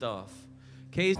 stuff. Case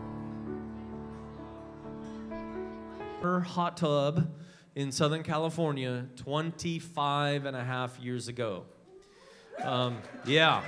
her hot tub in Southern California 25 and a half years ago. Yeah,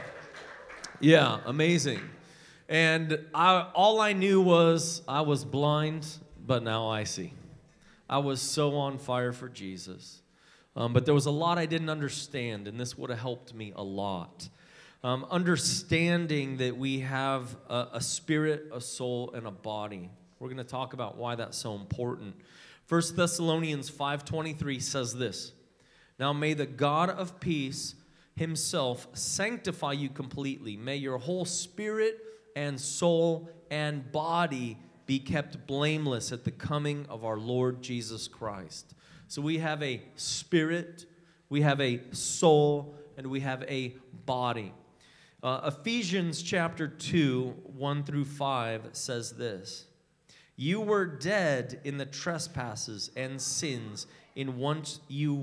amazing. And all I knew was I was blind, but now I see. I was so on fire for Jesus. But there was a lot I didn't understand, and this would have helped me a lot. Understanding that we have a spirit, a soul, and a body. We're going to talk about why that's so important. 1 Thessalonians 5:23 says this, "Now may the God of peace himself sanctify you completely. May your whole spirit and soul and body be kept blameless at the coming of our Lord Jesus Christ." So we have a spirit, we have a soul, and we have a body. Ephesians chapter 2, 1 through 5 says this, "You were dead in the trespasses and sins in which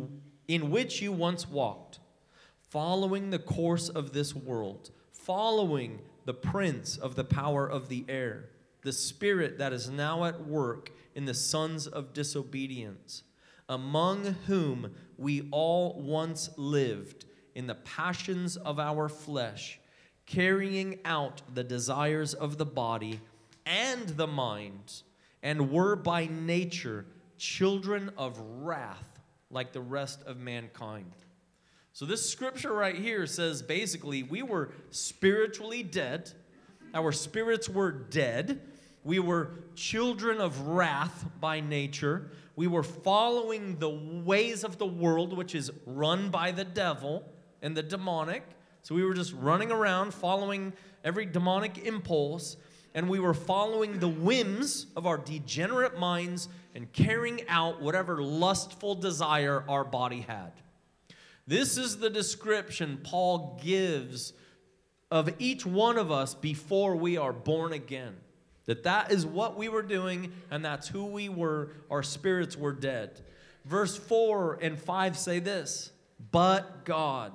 you once walked, following the course of this world, following the prince of the power of the air, the spirit that is now at work in the sons of disobedience, among whom we all once lived in the passions of our flesh, carrying out the desires of the body and the mind, and were by nature children of wrath like the rest of mankind." So this scripture right here says basically we were spiritually dead. Our spirits were dead. We were children of wrath by nature. We were following the ways of the world, which is run by the devil and the demonic. So we were just running around following every demonic impulse, and we were following the whims of our degenerate minds and carrying out whatever lustful desire our body had. This is the description Paul gives of each one of us before we are born again. That is what we were doing, and that's who we were. Our spirits were dead. Verse 4 and 5 say this, "But God,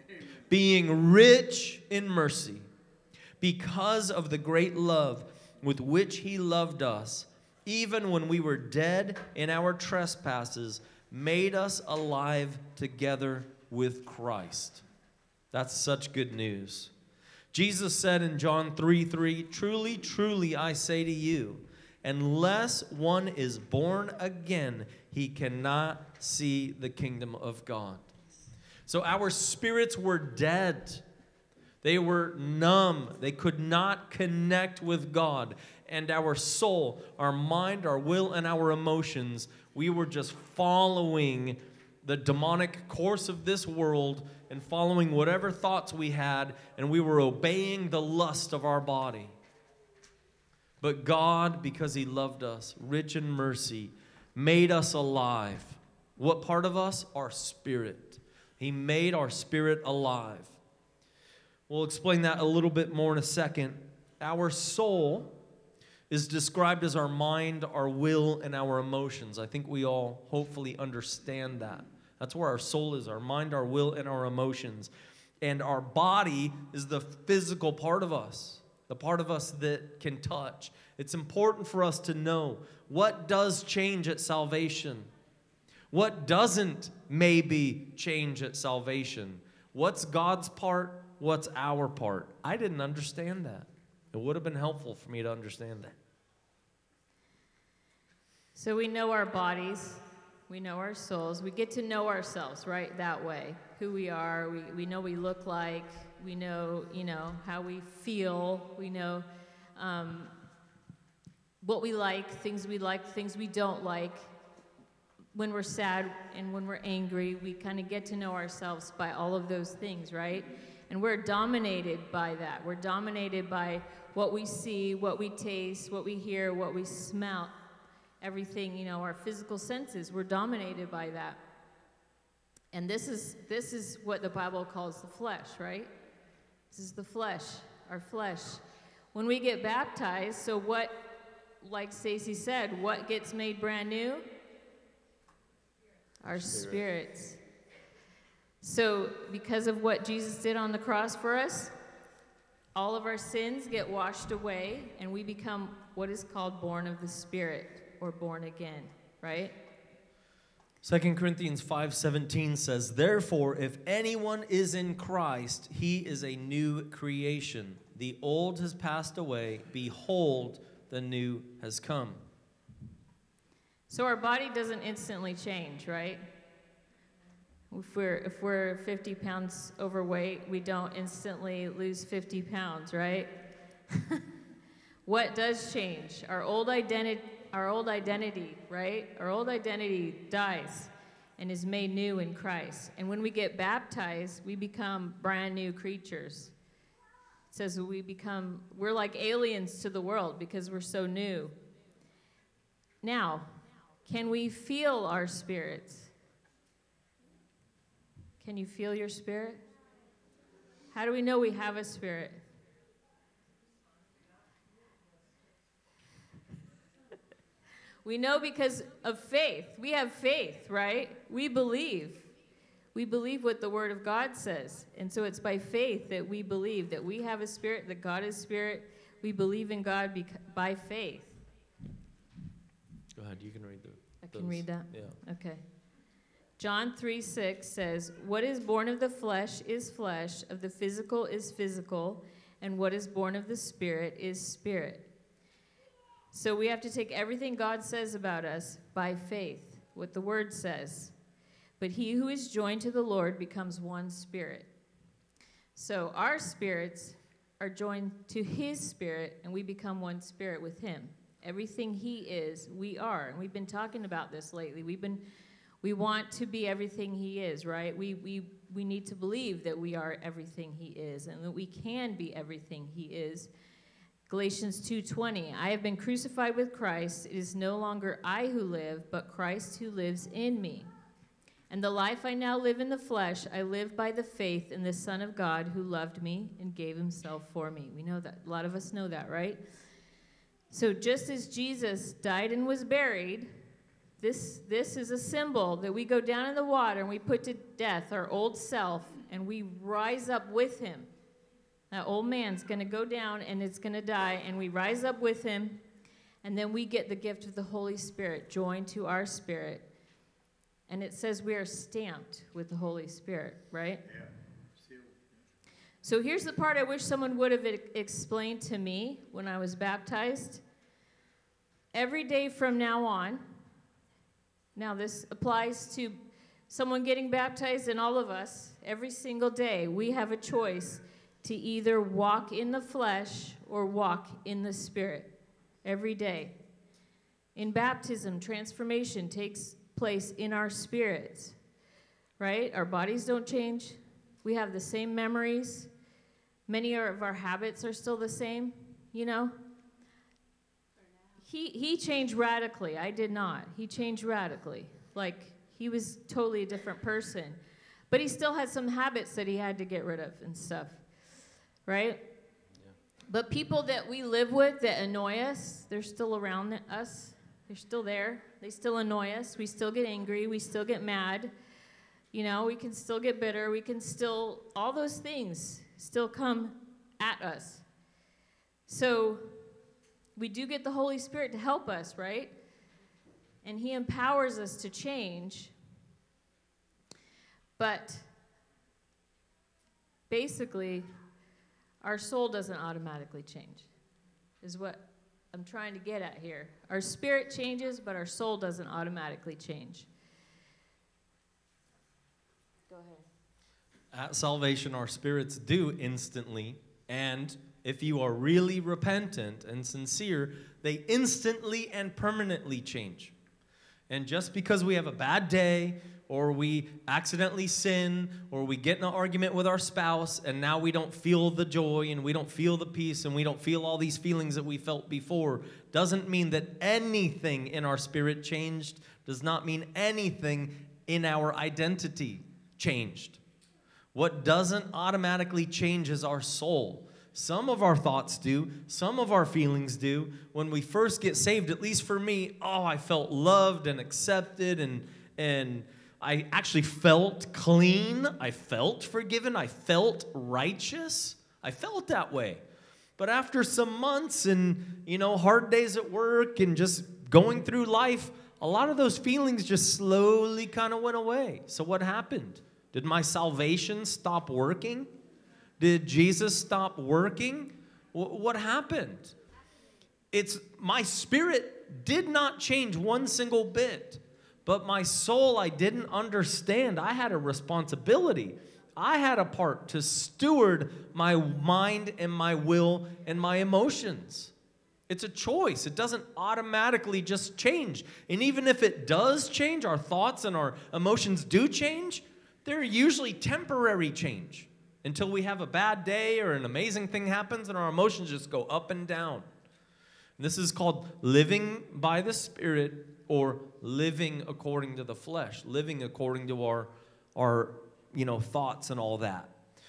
being rich in mercy, because of the great love with which he loved us, even when we were dead in our trespasses, made us alive together with Christ." That's such good news. Jesus said in John 3:3, "Truly, truly, I say to you, unless one is born again, he cannot see the kingdom of God." So our spirits were dead. They were numb. They could not connect with God. And our soul, our mind, our will, and our emotions, we were just following the demonic course of this world and following whatever thoughts we had, and we were obeying the lust of our body. But God, because he loved us, rich in mercy, made us alive. What part of us? Our spirit. He made our spirit alive. We'll explain that a little bit more in a second. Our soul is described as our mind, our will, and our emotions. I think we all hopefully understand that. That's where our soul is, our mind, our will, and our emotions. And our body is the physical part of us, the part of us that can touch. It's important for us to know what does change at salvation. What doesn't maybe change at salvation? What's God's part? What's our part? I didn't understand that. It would have been helpful for me to understand that. So we know our bodies, we know our souls, we get to know ourselves, right, that way. Who we are, we know what we look like, we know, how we feel, we know what we like, things we don't like. When we're sad and when we're angry, we kind of get to know ourselves by all of those things, right? And we're dominated by that. We're dominated by what we see, what we taste, what we hear, what we smell. Everything, our physical senses, we're dominated by that. And this is what the Bible calls the flesh, right? This is the flesh, our flesh. When we get baptized, so what, like Stacy said, what gets made brand new? Our spirits. So because of what Jesus did on the cross for us, all of our sins get washed away, and we become what is called born of the Spirit, or born again, right? 2 Corinthians 5:17 says, "Therefore, if anyone is in Christ, he is a new creation. The old has passed away. Behold, the new has come." So our body doesn't instantly change, right? If we're 50 pounds overweight, we don't instantly lose 50 pounds, right? What does change? Our old identity, right? Our old identity dies and is made new in Christ. And when we get baptized, we become brand new creatures. It says we're like aliens to the world because we're so new. Now, can we feel our spirits? Can you feel your spirit? How do we know we have a spirit? We know because of faith. We have faith, right? We believe. We believe what the Word of God says. And so it's by faith that we believe that we have a spirit, that God is spirit. We believe in God by faith. Go ahead, you can read I can read that? Yeah. Okay. John 3:6 says, "What is born of the flesh is flesh, of the physical is physical, and what is born of the Spirit is spirit." So we have to take everything God says about us by faith, what the Word says. But he who is joined to the Lord becomes one spirit. So our spirits are joined to His Spirit, and we become one spirit with Him. Everything He is, we are. And we've been talking about this lately. We want to be everything He is, right? We need to believe that we are everything He is and that we can be everything He is. Galatians 2:20, "I have been crucified with Christ. It is no longer I who live, but Christ who lives in me. And the life I now live in the flesh, I live by the faith in the Son of God who loved me and gave Himself for me." We know that. A lot of us know that, right? So just as Jesus died and was buried, this is a symbol that we go down in the water and we put to death our old self and we rise up with Him. That old man's going to go down and it's going to die, and we rise up with Him, and then we get the gift of the Holy Spirit joined to our spirit. And it says we are stamped with the Holy Spirit, right? Yeah. So here's the part I wish someone would have explained to me when I was baptized. Every day from now on, now this applies to someone getting baptized and all of us, every single day, we have a choice to either walk in the flesh or walk in the Spirit. Every day. In baptism, transformation takes place in our spirits, right? Our bodies don't change. We have the same memories. Many of our habits are still the same, you know? He changed radically. I did not. He changed radically. Like, he was totally a different person. But he still had some habits that he had to get rid of and stuff, right? Yeah. But people that we live with that annoy us, they're still around us. They're still there. They still annoy us. We still get angry. We still get mad. You know, we can still get bitter. We can still, all those things still come at us. So we do get the Holy Spirit to help us, right? And He empowers us to change. But basically, our soul doesn't automatically change, is what I'm trying to get at here. Our spirit changes, but our soul doesn't automatically change. Go ahead. At salvation, our spirits do instantly, and if you are really repentant and sincere, they instantly and permanently change. And just because we have a bad day, or we accidentally sin, or we get in an argument with our spouse, and now we don't feel the joy, and we don't feel the peace, and we don't feel all these feelings that we felt before, doesn't mean that anything in our spirit changed, does not mean anything in our identity changed. What doesn't automatically change is our soul. Some of our thoughts do. Some of our feelings do. When we first get saved, at least for me, I felt loved and accepted, and I actually felt clean. I felt forgiven. I felt righteous. I felt that way. But after some months and, hard days at work and just going through life, a lot of those feelings just slowly kind of went away. So what happened? Did my salvation stop working? Did Jesus stop working? What happened? It's my spirit did not change one single bit, but my soul I didn't understand. I had a responsibility. I had a part to steward my mind and my will and my emotions. It's a choice. It doesn't automatically just change. And even if it does change, our thoughts and our emotions do change, they're usually temporary change until we have a bad day or an amazing thing happens and our emotions just go up and down. And this is called living by the Spirit or living according to the flesh, living according to our thoughts and all that.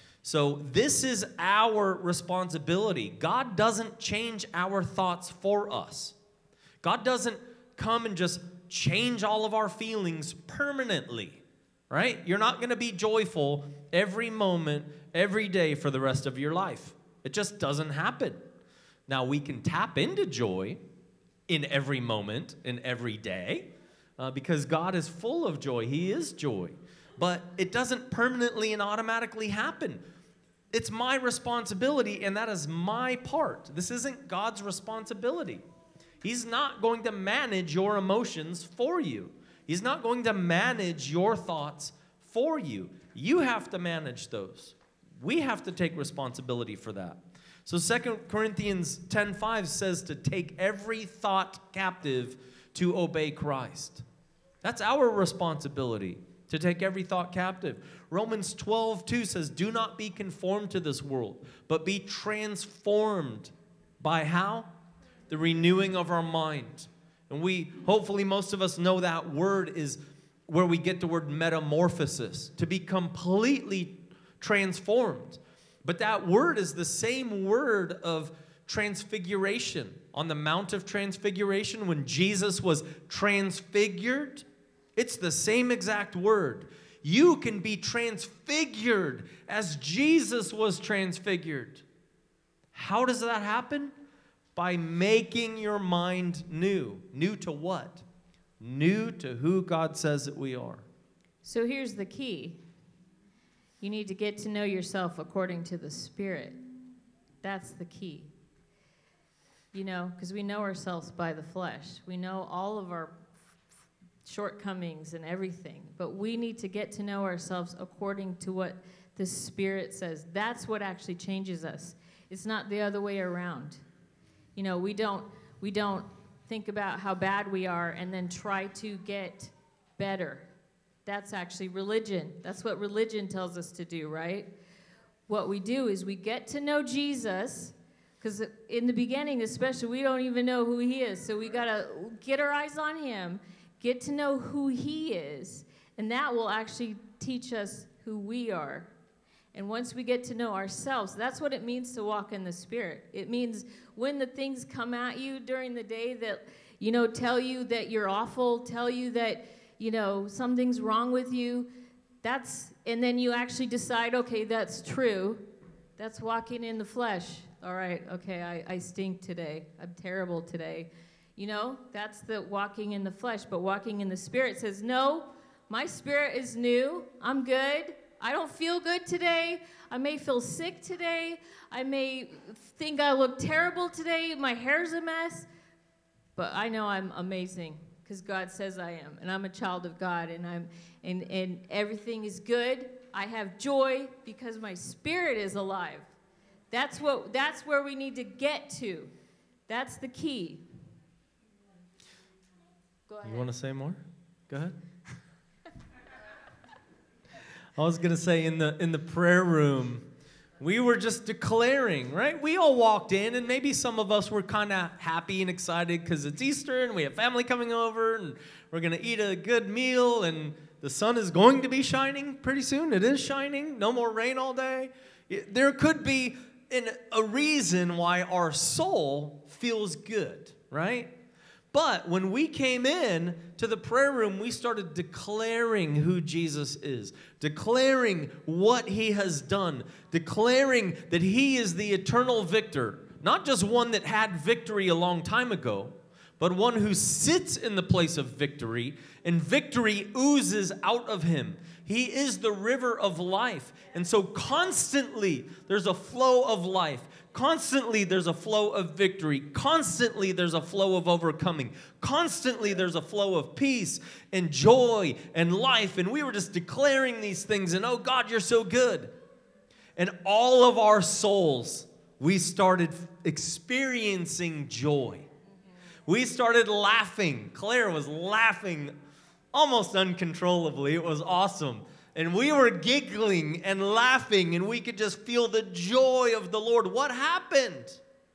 So this is our responsibility. God doesn't change our thoughts for us. God doesn't come and just change all of our feelings permanently, right? You're not going to be joyful every moment, every day for the rest of your life. It just doesn't happen. Now, we can tap into joy in every moment, in every day, because God is full of joy. He is joy. But it doesn't permanently and automatically happen. It's my responsibility, and that is my part. This isn't God's responsibility. He's not going to manage your emotions for you. He's not going to manage your thoughts for you. You have to manage those. We have to take responsibility for that. So 2 Corinthians 10:5 says to take every thought captive to obey Christ. That's our responsibility, to take every thought captive. Romans 12:2 says, do not be conformed to this world, but be transformed by how? The renewing of our mind. And hopefully most of us know that word is where we get the word metamorphosis, to be completely transformed. But that word is the same word of transfiguration. On the Mount of Transfiguration, when Jesus was transfigured, it's the same exact word. You can be transfigured as Jesus was transfigured. How does that happen? By making your mind new. New to what? New to who God says that we are. So here's the key. You need to get to know yourself according to the Spirit. That's the key. Because we know ourselves by the flesh. We know all of our shortcomings and everything. But we need to get to know ourselves according to what the Spirit says. That's what actually changes us. It's not the other way around. We don't think about how bad we are and then try to get better. That's actually religion. That's what religion tells us to do, right? What we do is we get to know Jesus, because in the beginning especially, we don't even know who he is. So we got to get our eyes on him, get to know who he is, and that will actually teach us who we are. And once we get to know ourselves, that's what it means to walk in the Spirit. It means when the things come at you during the day that, tell you that you're awful, tell you that, something's wrong with you, and then you actually decide, okay, that's true. That's walking in the flesh. All right, okay, I stink today. I'm terrible today. That's the walking in the flesh. But walking in the Spirit says, no, my spirit is new. I'm good. I don't feel good today. I may feel sick today. I may think I look terrible today. My hair's a mess. But I know I'm amazing because God says I am. And I'm a child of God. And everything is good. I have joy because my spirit is alive. That's where we need to get to. That's the key. Go ahead. You want to say more? Go ahead. I was going to say in the prayer room, we were just declaring, right? We all walked in, and maybe some of us were kind of happy and excited because it's Easter, and we have family coming over, and we're going to eat a good meal, and the sun is going to be shining pretty soon. It is shining. No more rain all day. There could be a reason why our soul feels good, right? But when we came in to the prayer room, we started declaring who Jesus is, declaring what he has done, declaring that he is the eternal victor, not just one that had victory a long time ago, but one who sits in the place of victory, and victory oozes out of him. He is the river of life. And so constantly there's a flow of life. Constantly there's a flow of victory. Constantly there's a flow of overcoming. Constantly there's a flow of peace and joy and life. And we were just declaring these things, and oh God, you're so good. And all of our souls, we started experiencing joy. We started laughing. Claire was laughing almost uncontrollably. It was awesome. And we were giggling and laughing, and we could just feel the joy of the Lord. What happened?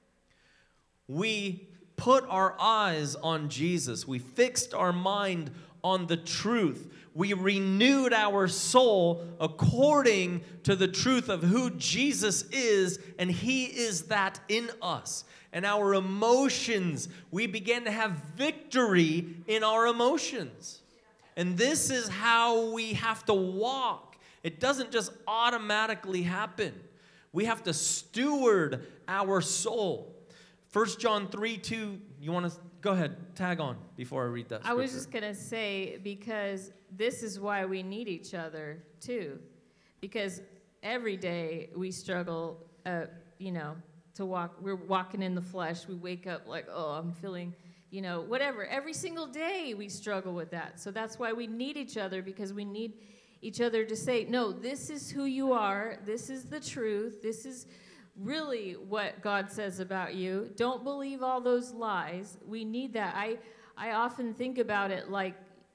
We put our eyes on Jesus. We fixed our mind on the truth. We renewed our soul according to the truth of who Jesus is, and he is that in us. And our emotions, we began to have victory in our emotions. And this is how we have to walk. It doesn't just automatically happen. We have to steward our soul. 1 John 3:2, you want to go ahead, tag on before I read that scripture. I was just going to say, because this is why we need each other too. Because every day we struggle, to walk. We're walking in the flesh. We wake up like, oh, I'm feeling, whatever. Every single day we struggle with that. So that's why we need each other, because we need each other to say, no, this is who you are. This is the truth. This is really what God says about you. Don't believe all those lies. We need that. I often think about it like,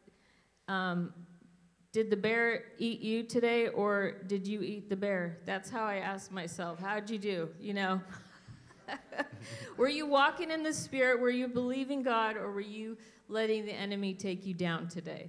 did the bear eat you today, or did you eat the bear? That's how I ask myself. How'd you do? Were you walking in the Spirit? Were you believing God, or were you letting the enemy take you down today?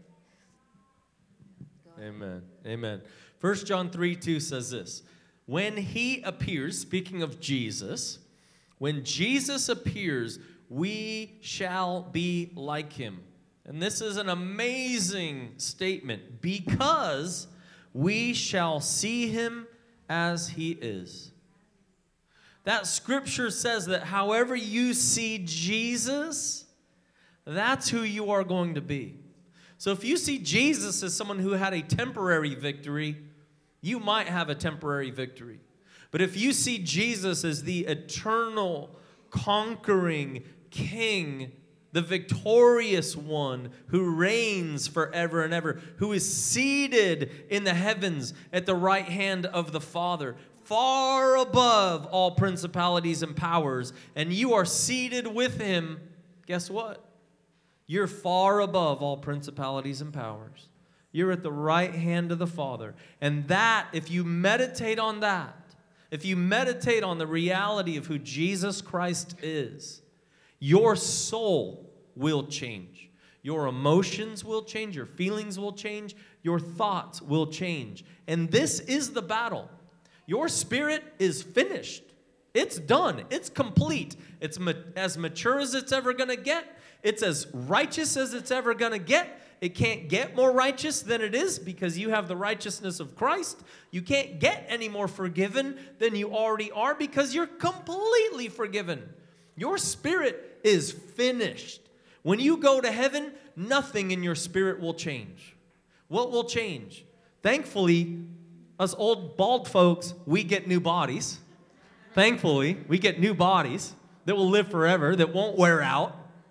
Amen. Amen. 1 John 3:2 says this. When he appears, speaking of Jesus, when Jesus appears, we shall be like him. And this is an amazing statement, because we shall see him as he is. That scripture says that however you see Jesus, that's who you are going to be. So if you see Jesus as someone who had a temporary victory, you might have a temporary victory. But if you see Jesus as the eternal, conquering King, the victorious one who reigns forever and ever, who is seated in the heavens at the right hand of the Father, far above all principalities and powers, and you are seated with him, guess what? You're far above all principalities and powers. You're at the right hand of the Father. And that, if you meditate on that, if you meditate on the reality of who Jesus Christ is, your soul will change. Your emotions will change. Your feelings will change. Your thoughts will change. And this is the battle. Your spirit is finished. It's done. It's complete. It's as mature as it's ever going to get. It's as righteous as it's ever going to get. It can't get more righteous than it is, because you have the righteousness of Christ. You can't get any more forgiven than you already are, because you're completely forgiven. Your spirit is finished. When you go to heaven, nothing in your spirit will change. What will change? Thankfully, us old bald folks, we get new bodies. Thankfully, we get new bodies that will live forever, that won't wear out.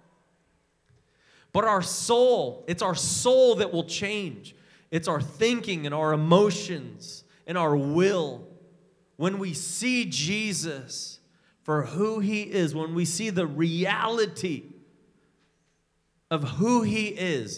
But our soul, it's our soul that will change. It's our thinking and our emotions and our will. When we see Jesus for who he is, when we see the reality of who he is,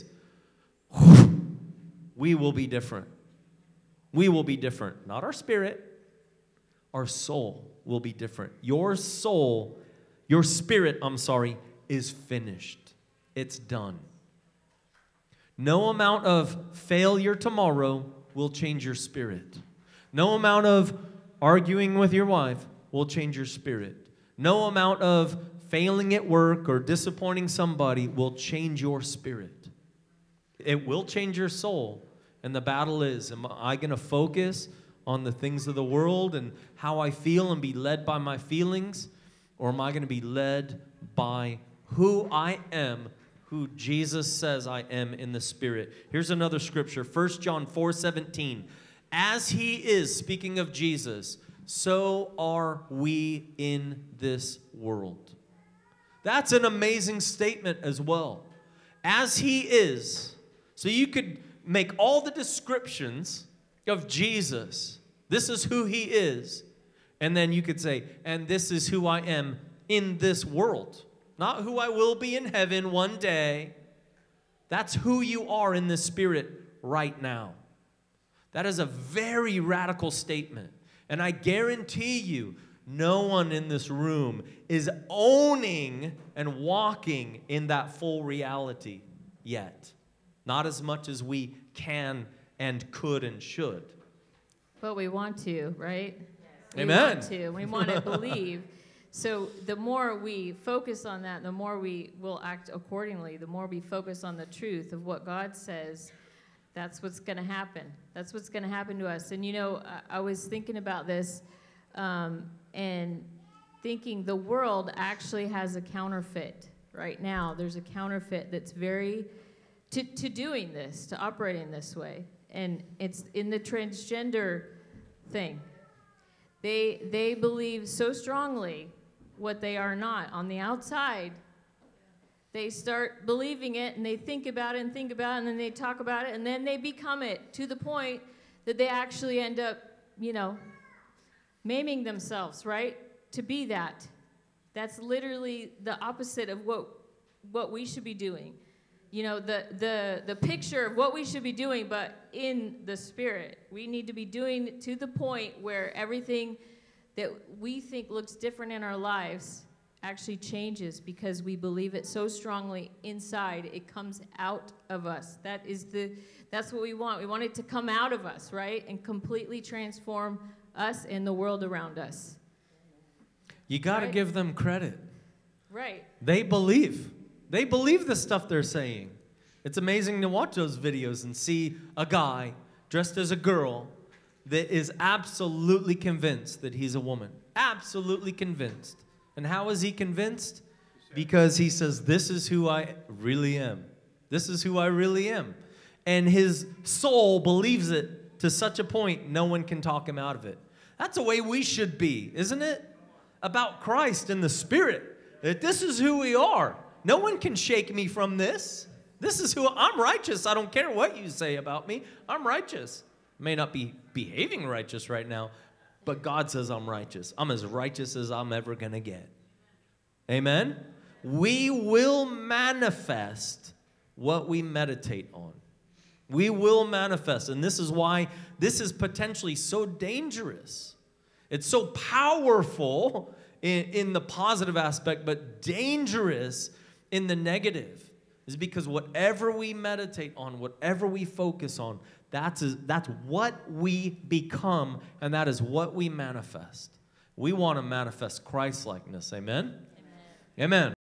we will be different. We will be different. Not our spirit. Our soul will be different. Your soul, your spirit, is finished. It's done. No amount of failure tomorrow will change your spirit. No amount of arguing with your wife will change your spirit. No amount of failing at work or disappointing somebody will change your spirit. It will change your soul. And the battle is, am I going to focus on the things of the world and how I feel and be led by my feelings? Or am I going to be led by who I am, who Jesus says I am in the Spirit? Here's another scripture, 1 John 4:17. As he is, speaking of Jesus, so are we in this world. That's an amazing statement as well. As he is. So you could make all the descriptions of Jesus. This is who he is. And then you could say, and this is who I am in this world. Not who I will be in heaven one day. That's who you are in the Spirit right now. That is a very radical statement. And I guarantee you, no one in this room is owning and walking in that full reality yet. Not as much as we can and could and should. But we want to, right? Amen. We want to believe. So the more we focus on that, the more we will act accordingly. The more we focus on the truth of what God says, that's what's going to happen. That's what's going to happen to us. And, you know, I was thinking about this and thinking the world actually has a counterfeit right now. There's a counterfeit that's very to doing this, to operating this way. And it's in the transgender thing. They believe so strongly what they are not. On the outside, they start believing it, and they think about it, and then they talk about it, and then they become it to the point that they actually end up, you know, maiming themselves, right? To be that. That's literally the opposite of what we should be doing. You know, the picture of what we should be doing, but in the Spirit. We need to be doing to the point where everything that we think looks different in our lives actually changes because we believe it so strongly inside. It comes out of us. That's what we want. We want it to come out of us, right? And completely transform us and the world around us. You got to give them credit. Right. They believe. They believe the stuff they're saying. It's amazing to watch those videos and see a guy dressed as a girl that is absolutely convinced that he's a woman. Absolutely convinced. And how is he convinced? Because he says, this is who I really am. This is who I really am. And his soul believes it to such a point no one can talk him out of it. That's the way we should be, isn't it? About Christ and the Spirit. That this is who we are. No one can shake me from this. This is who I'm righteous. I don't care what you say about me. I'm righteous. May not be behaving righteous right now, but God says I'm righteous. I'm as righteous as I'm ever going to get. Amen? We will manifest what we meditate on. We will manifest. And this is why this is potentially so dangerous. It's so powerful in the positive aspect, but dangerous in the negative, is because whatever we meditate on, whatever we focus on, that's what we become, and that is what we manifest. We want to manifest Christ-likeness. Amen? Amen. Amen.